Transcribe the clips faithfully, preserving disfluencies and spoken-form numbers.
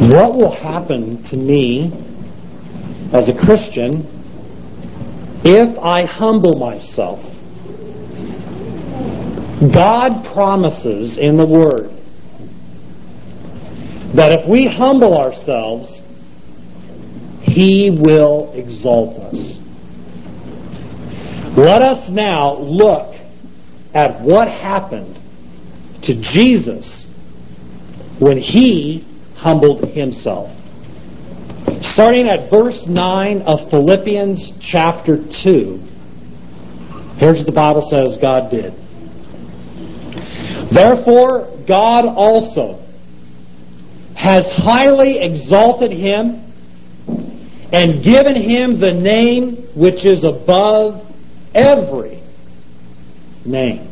What will happen to me as a Christian if I humble myself? God promises in the Word that if we humble ourselves, He will exalt us. Let us now look at what happened to Jesus when He humbled Himself. Starting at verse nine of Philippians chapter two, here's what the Bible says God did. Therefore, God also has highly exalted Him and given Him the name which is above every name.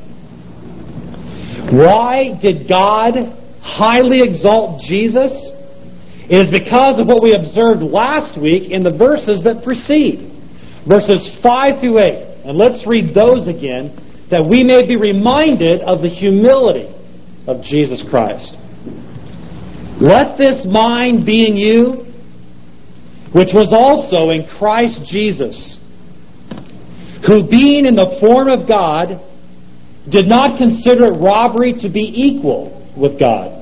Why did God highly exalt Jesus? It is because of what we observed last week in the verses that precede. Verses five through eight. And let's read those again, that we may be reminded of the humility of Jesus Christ. Let this mind be in you, which was also in Christ Jesus, who being in the form of God, did not consider it robbery to be equal with God,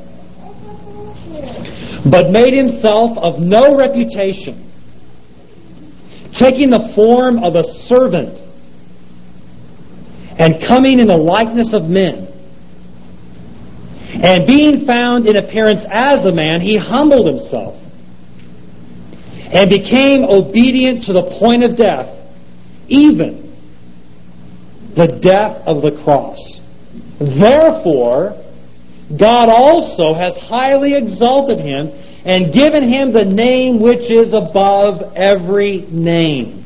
but made Himself of no reputation, taking the form of a servant, and coming in the likeness of men. And being found in appearance as a man, He humbled Himself, and became obedient to the point of death, even the death of the cross. Therefore, God also has highly exalted Him and given Him the name which is above every name.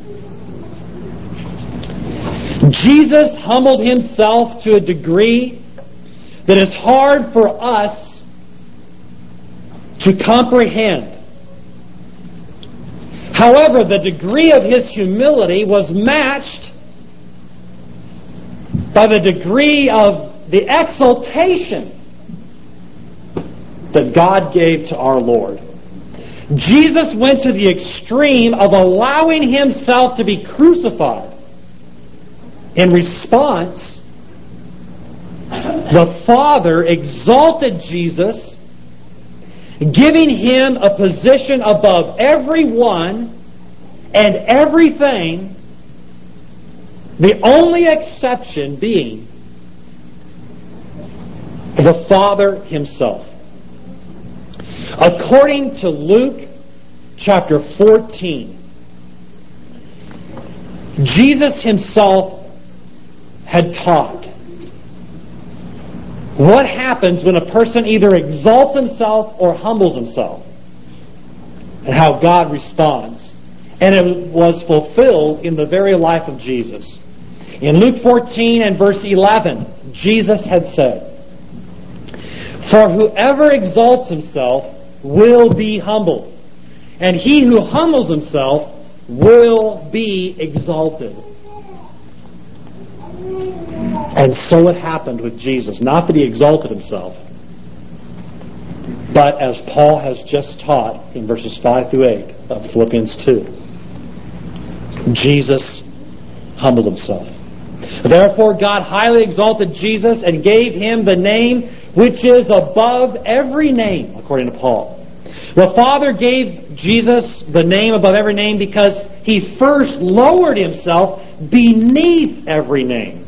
Jesus humbled Himself to a degree that is hard for us to comprehend. However, the degree of His humility was matched by the degree of the exaltation that God gave to our Lord. Jesus went to the extreme of allowing Himself to be crucified. In response, the Father exalted Jesus, giving Him a position above everyone and everything, the only exception being the Father Himself. According to Luke chapter fourteen, Jesus Himself had taught what happens when a person either exalts himself or humbles himself, and how God responds. And it was fulfilled in the very life of Jesus. In Luke fourteen and verse eleven, Jesus had said, "For whoever exalts himself will be humbled, and he who humbles himself will be exalted." And so it happened with Jesus. Not that He exalted Himself, but as Paul has just taught in verses five through eight of Philippians two, Jesus humbled Himself. Therefore God highly exalted Jesus and gave Him the name which is above every name, according to Paul. The Father gave Jesus the name above every name because He first lowered Himself beneath every name.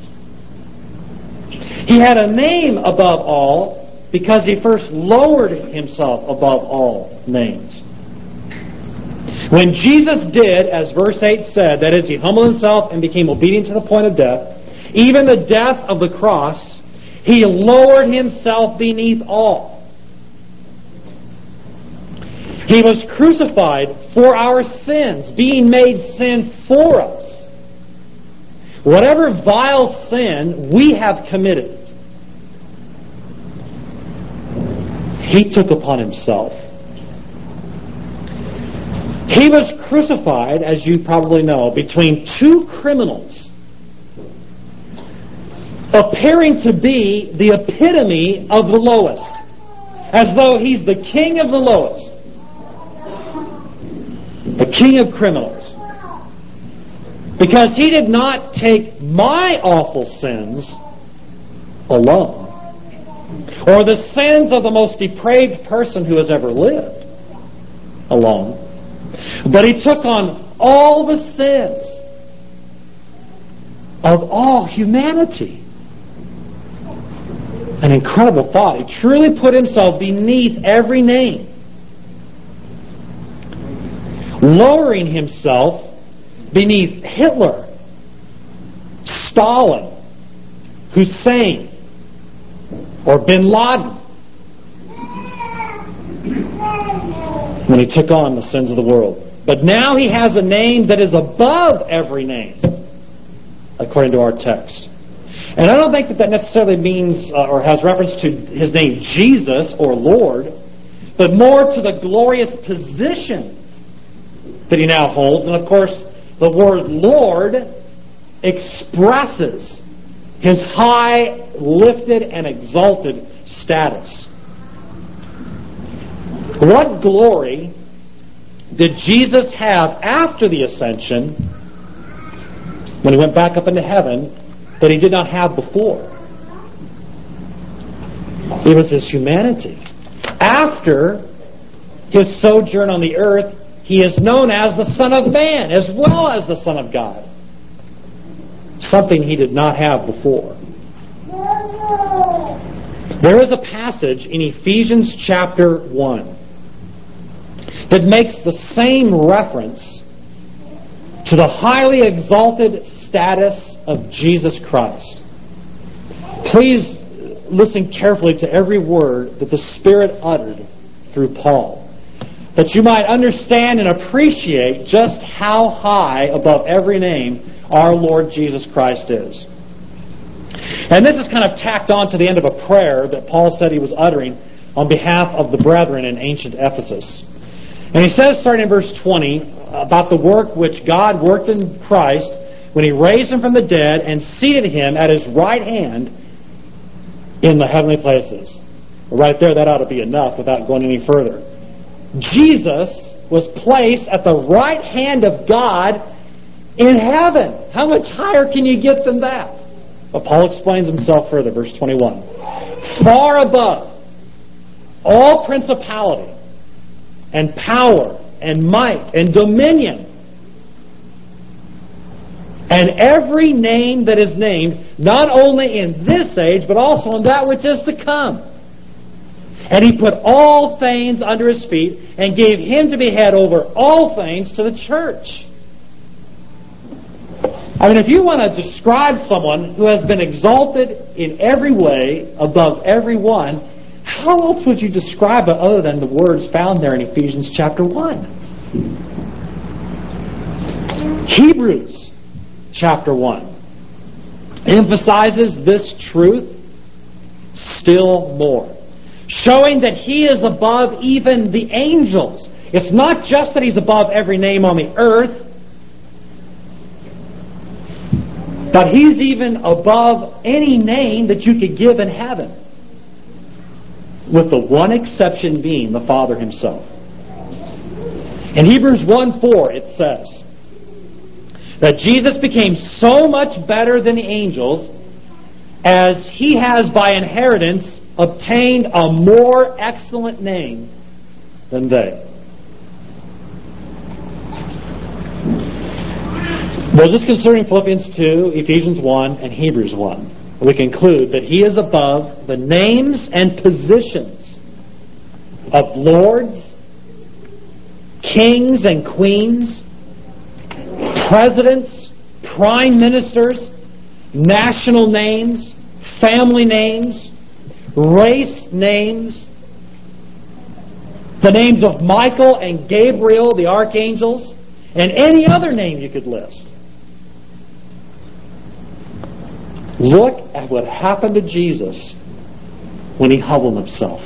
He had a name above all because He first lowered Himself above all names. When Jesus did, as verse eight said, that is, He humbled Himself and became obedient to the point of death, even the death of the cross, He lowered Himself beneath all. He was crucified for our sins, being made sin for us. Whatever vile sin we have committed, He took upon Himself. He was crucified, as you probably know, between two criminals, appearing to be the epitome of the lowest. as though he's the king of the lowest, the king of criminals. Because he did not take my awful sins alone, or the sins of the most depraved person who has ever lived alone, but he took on all the sins of all humanity. An incredible thought. He truly put himself beneath every name, lowering himself beneath Hitler, Stalin, Hussein, or Bin Laden, when he took on the sins of the world. But now he has a name that is above every name, according to our text. And I don't think that that necessarily means uh, or has reference to his name Jesus or Lord, but more to the glorious position that he now holds. And of course, the word Lord expresses his high, lifted, and exalted status. What glory did Jesus have after the ascension, when he went back up into heaven, that he did not have before? It was his humanity. After his sojourn on the earth, he is known as the Son of Man as well as the Son of God. Something he did not have before. There is a passage in Ephesians chapter one that makes the same reference to the highly exalted status of Jesus Christ. Please listen carefully to every word that the Spirit uttered through Paul, that you might understand and appreciate just how high above every name our Lord Jesus Christ is. And this is kind of tacked on to the end of a prayer that Paul said he was uttering on behalf of the brethren in ancient Ephesus. And he says, starting in verse twenty, about the work which God worked in Christ when he raised him from the dead and seated him at his right hand in the heavenly places. Right there, that ought to be enough without going any further. Jesus was placed at the right hand of God in heaven. How much higher can you get than that? But Paul explains himself further, verse twenty-one. Far above all principality and power and might and dominion and every name that is named, not only in this age, but also in that which is to come. And he put all things under his feet and gave him to be head over all things to the church. I mean, if you want to describe someone who has been exalted in every way above everyone, how else would you describe it other than the words found there in Ephesians chapter one? Hebrews chapter one emphasizes this truth still more, showing that he is above even the angels. It's not just that he's above every name on the earth, but he's even above any name that you could give in heaven, with the one exception being the Father himself. In Hebrews one four it says that Jesus became so much better than the angels as he has by inheritance obtained a more excellent name than they. Well, just considering Philippians two, Ephesians one, and Hebrews one, we conclude that he is above the names and positions of lords, kings and queens, presidents, prime ministers, national names, family names, race names, the names of Michael and Gabriel, the archangels, and any other name you could list. Look at what happened to Jesus when he humbled himself.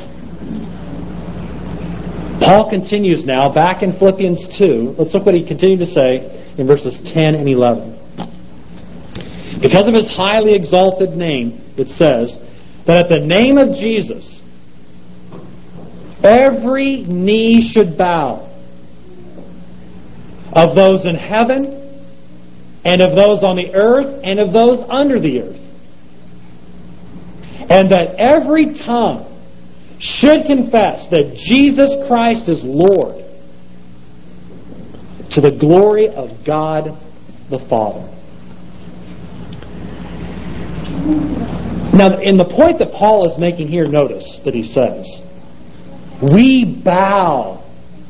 Paul continues now, back in Philippians two. Let's look what he continued to say in verses ten and eleven. Because of his highly exalted name, it says that at the name of Jesus, every knee should bow, of those in heaven, and of those on the earth, and of those under the earth. And that every tongue should confess that Jesus Christ is Lord, to the glory of God the Father. Now, in the point that Paul is making here, notice that he says, we bow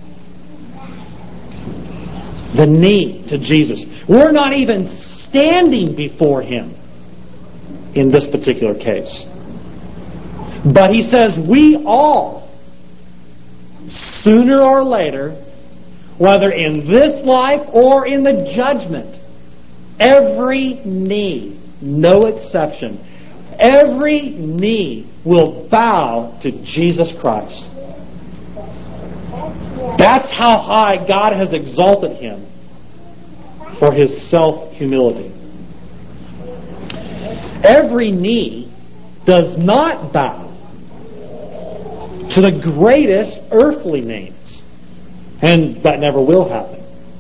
the knee to Jesus. We're not even standing before Him in this particular case. But he says we all, sooner or later, whether in this life or in the judgment, every knee, no exception, every knee will bow to Jesus Christ. That's how high God has exalted Him for His self-humility. Every knee does not bow to the greatest earthly names, and that never will happen.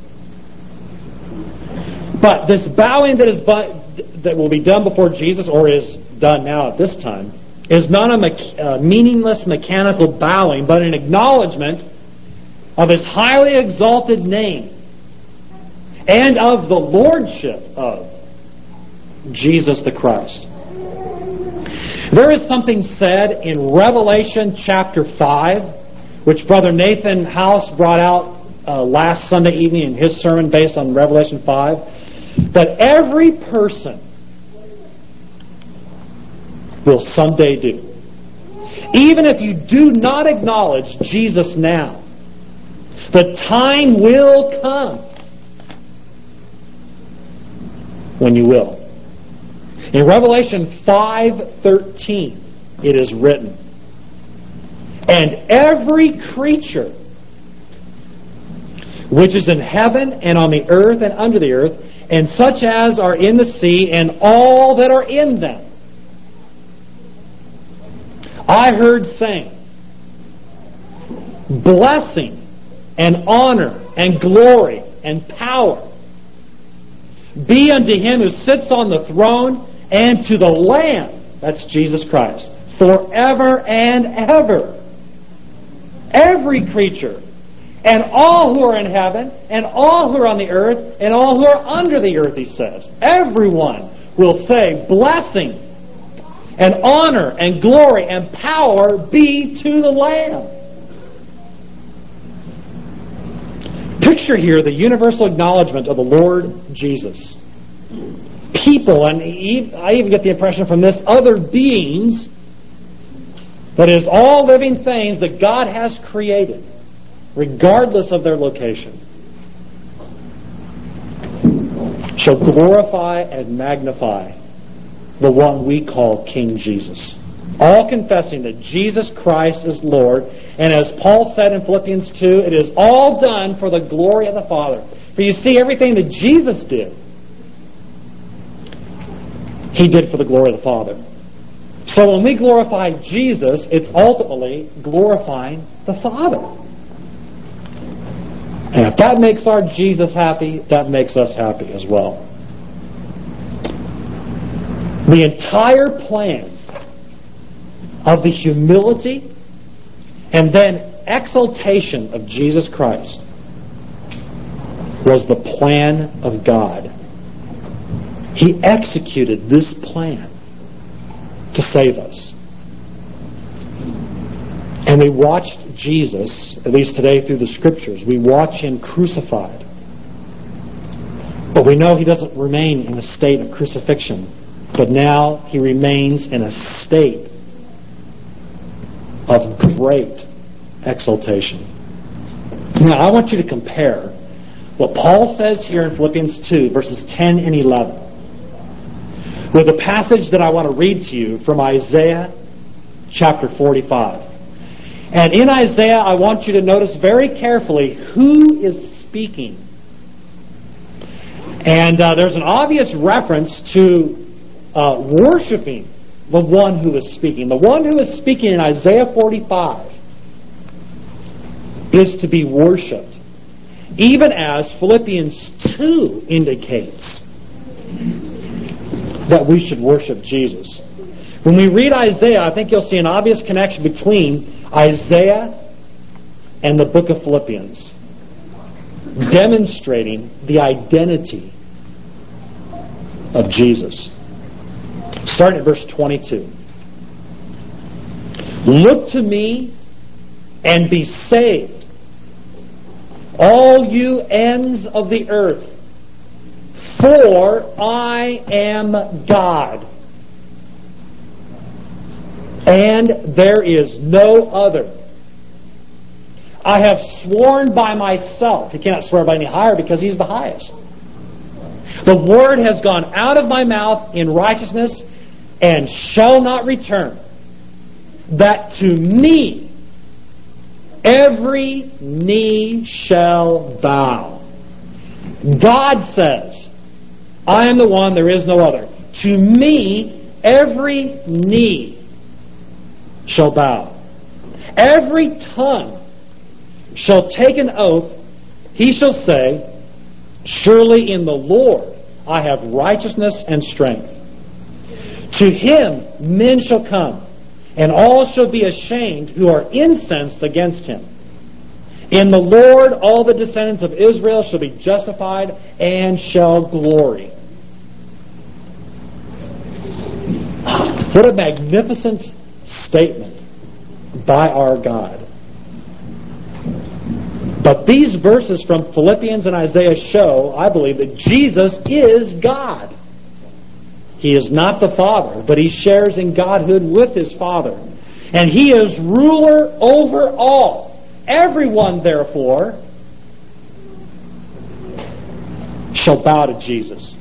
But this bowing that is that will be done before Jesus, or is done now at this time, is not a me- uh, meaningless mechanical bowing, but an acknowledgement of His highly exalted name and of the lordship of Jesus the Christ. There is something said in Revelation chapter five, which Brother Nathan House brought out uh, last Sunday evening in his sermon based on Revelation five, that every person will someday do. Even if you do not acknowledge Jesus now, the time will come when you will. In Revelation five thirteen, it is written, and every creature which is in heaven and on the earth and under the earth, and such as are in the sea, and all that are in them, I heard saying, blessing and honor and glory and power be unto Him who sits on the throne and to the Lamb, that's Jesus Christ, forever and ever. Every creature, and all who are in heaven, and all who are on the earth, and all who are under the earth, he says. Everyone will say, blessing and honor and glory and power be to the Lamb. Picture here the universal acknowledgement of the Lord Jesus. People, and I even get the impression from this, other beings, that is, all living things that God has created, regardless of their location, shall glorify and magnify the one we call King Jesus. All confessing that Jesus Christ is Lord, and as Paul said in Philippians two, it is all done for the glory of the Father. For you see, everything that Jesus did, He did for the glory of the Father. So when we glorify Jesus, it's ultimately glorifying the Father. And if that makes our Jesus happy, that makes us happy as well. The entire plan of the humility and then exaltation of Jesus Christ was the plan of God. He executed this plan to save us. And we watched Jesus, at least today through the Scriptures, we watch Him crucified. But we know He doesn't remain in a state of crucifixion, but now He remains in a state of great exaltation. Now, I want you to compare what Paul says here in Philippians two, verses ten and eleven, with a passage that I want to read to you from Isaiah chapter forty-five. And in Isaiah, I want you to notice very carefully who is speaking. And uh, there's an obvious reference to uh, worshiping the one who is speaking. The one who is speaking in Isaiah forty-five is to be worshipped, even as Philippians two indicates that we should worship Jesus. When we read Isaiah, I think you'll see an obvious connection between Isaiah and the book of Philippians, demonstrating the identity of Jesus. Starting at verse twenty-two. Look to me and be saved, all you ends of the earth, for I am God, and there is no other. I have sworn by myself. He cannot swear by any higher because He's the highest. The word has gone out of my mouth in righteousness and shall not return, that to me every knee shall bow. God says, I am the one, there is no other. To me every knee shall bow. Every tongue shall take an oath. He shall say, surely in the Lord I have righteousness and strength. To Him men shall come, and all shall be ashamed who are incensed against Him. In the Lord all the descendants of Israel shall be justified and shall glory. What a magnificent statement by our God. But these verses from Philippians and Isaiah show, I believe, that Jesus is God. He is not the Father, but He shares in Godhood with His Father. And He is ruler over all. Everyone, therefore, shall bow to Jesus.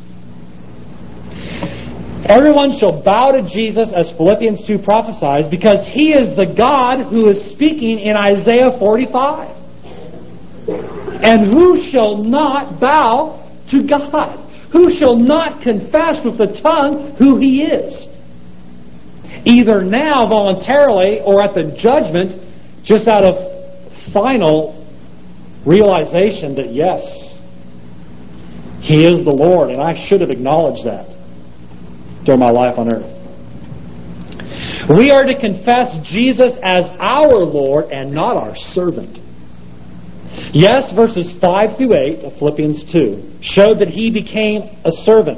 Everyone shall bow to Jesus, as Philippians two prophesies, because He is the God who is speaking in Isaiah forty-five. And who shall not bow to God? Who shall not confess with the tongue who He is? Either now voluntarily or at the judgment, just out of final realization that yes, He is the Lord, and I should have acknowledged that during my life on earth. We are to confess Jesus as our Lord and not our servant. Yes, verses five through eight of Philippians two showed that He became a servant.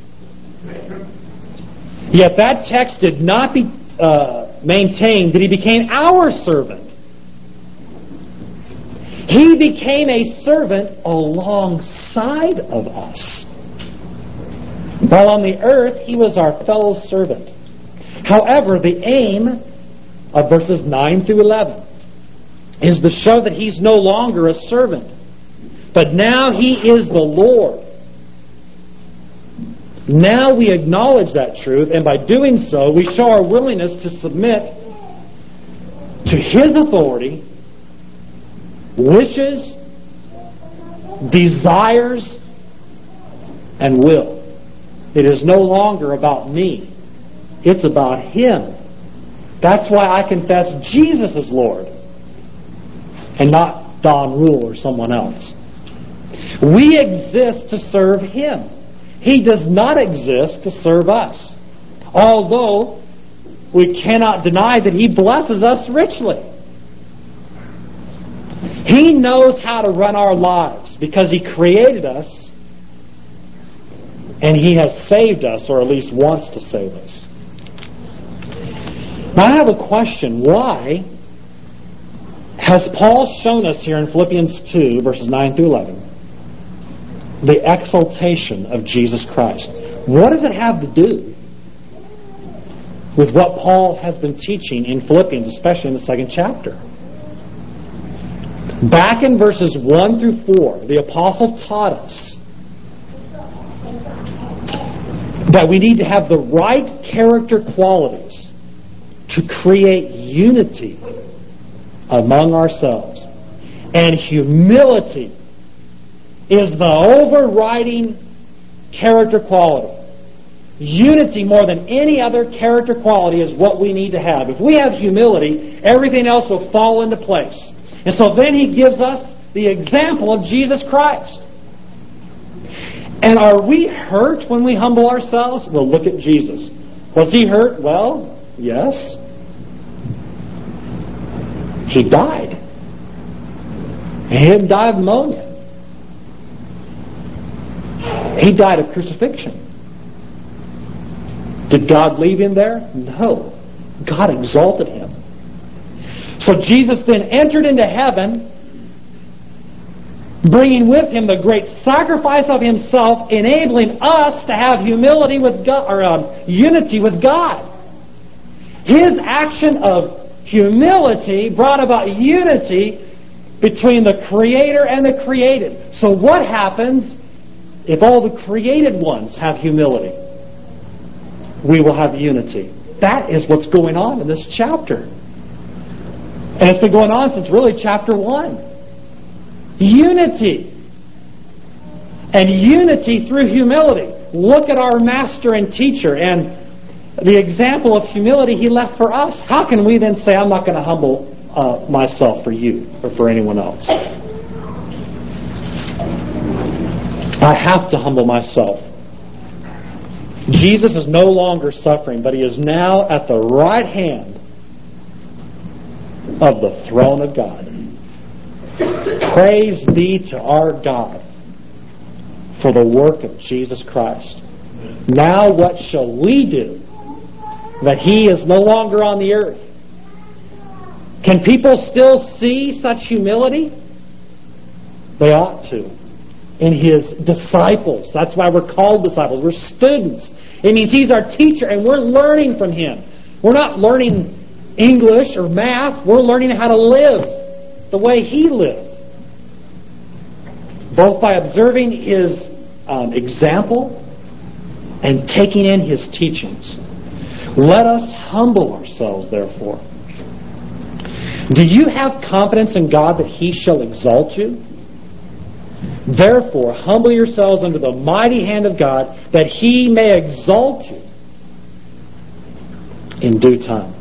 Yet that text did not be, uh, maintain that He became our servant. He became a servant alongside of us. While on the earth, He was our fellow servant. However, the aim of verses nine through eleven is to show that He's no longer a servant, but now He is the Lord. Now we acknowledge that truth, and by doing so, we show our willingness to submit to His authority, wishes, desires, and will. It is no longer about me. It's about Him. That's why I confess Jesus as Lord and not Don Rule or someone else. We exist to serve Him. He does not exist to serve us. Although we cannot deny that He blesses us richly. He knows how to run our lives because He created us and He has saved us, or at least wants to save us. Now I have a question. Why has Paul shown us here in Philippians two, verses nine through eleven, the exaltation of Jesus Christ? What does it have to do with what Paul has been teaching in Philippians, especially in the second chapter? Back in verses one through four, the apostle taught us that we need to have the right character qualities to create unity among ourselves. And humility is the overriding character quality. Unity, more than any other character quality, is what we need to have. If we have humility, everything else will fall into place. And so then he gives us the example of Jesus Christ. And are we hurt when we humble ourselves? Well, look at Jesus. Was he hurt? Well, yes. He died. He didn't die of pneumonia. He died of crucifixion. Did God leave him there? No. God exalted him. So Jesus then entered into heaven, bringing with him the great sacrifice of himself, enabling us to have humility with God, or um, unity with God. His action of humility brought about unity between the Creator and the created. So what happens if all the created ones have humility? We will have unity. That is what's going on in this chapter. And it's been going on since really chapter one. Unity. And unity through humility. Look at our master and teacher and the example of humility he left for us. How can we then say, I'm not going to humble uh, myself for you or for anyone else? I have to humble myself. Jesus is no longer suffering, but he is now at the right hand of the throne of God. Praise be to our God for the work of Jesus Christ. Now what shall we do that he is no longer on the earth? Can people still see such humility? They ought to. In his disciples. That's why we're called disciples. We're students. It means he's our teacher and we're learning from him. We're not learning English or math. We're learning how to live the way he lived. Both by observing his um, example and taking in his teachings. Let us humble ourselves, therefore. Do you have confidence in God that he shall exalt you? Therefore, humble yourselves under the mighty hand of God, that he may exalt you in due time.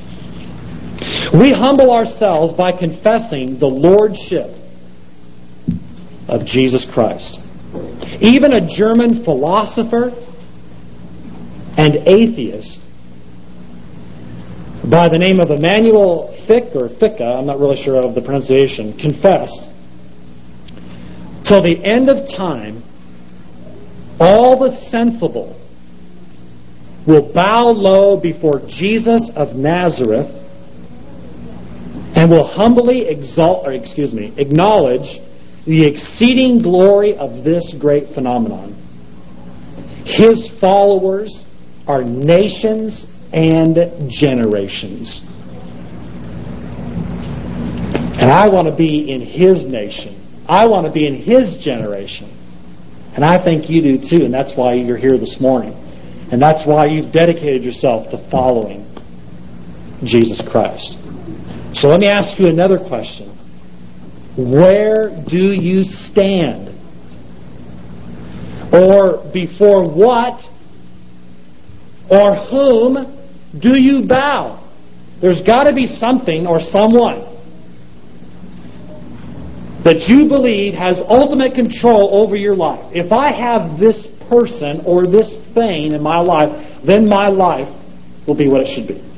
We humble ourselves by confessing the lordship of Jesus Christ. Even a German philosopher and atheist by the name of Emanuel Fick, or Ficca, I'm not really sure of the pronunciation, confessed, till the end of time, all the sensible will bow low before Jesus of Nazareth and will humbly exalt, or excuse me, acknowledge the exceeding glory of this great phenomenon. His followers are nations and generations. And I want to be in his nation. I want to be in his generation. And I think you do too, and that's why you're here this morning. And that's why you've dedicated yourself to following Jesus Christ. So let me ask you another question. Where do you stand? Or before what or whom do you bow? There's got to be something or someone that you believe has ultimate control over your life. If I have this person or this thing in my life, then my life will be what it should be.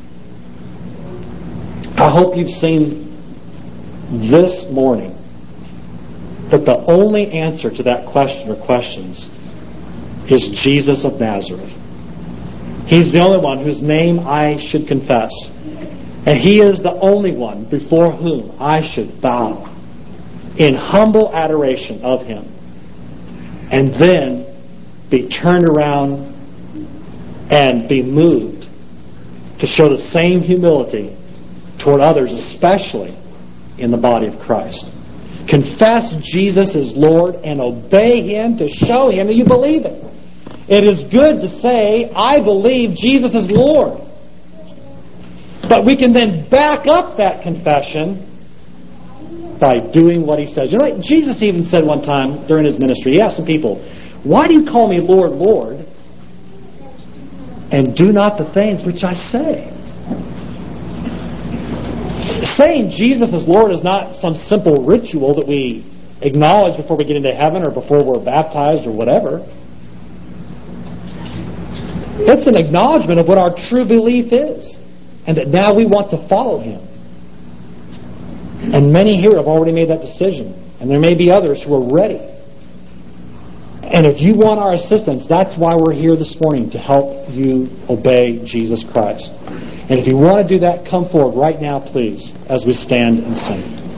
I hope you've seen this morning that the only answer to that question or questions is Jesus of Nazareth. He's the only one whose name I should confess. And he is the only one before whom I should bow in humble adoration of him, and then be turned around and be moved to show the same humility toward others, especially in the body of Christ. Confess Jesus is Lord and obey him to show him that you believe it. It is good to say, I believe Jesus is Lord. But we can then back up that confession by doing what he says. You know what? Jesus even said one time during his ministry, he asked some people, why do you call me Lord, Lord, and do not the things which I say? Saying Jesus is Lord is not some simple ritual that we acknowledge before we get into heaven or before we're baptized or whatever. It's an acknowledgement of what our true belief is, and that now we want to follow Him. And many here have already made that decision, and there may be others who are ready. And if you want our assistance, that's why we're here this morning, to help you obey Jesus Christ. And if you want to do that, come forward right now, please, as we stand and sing.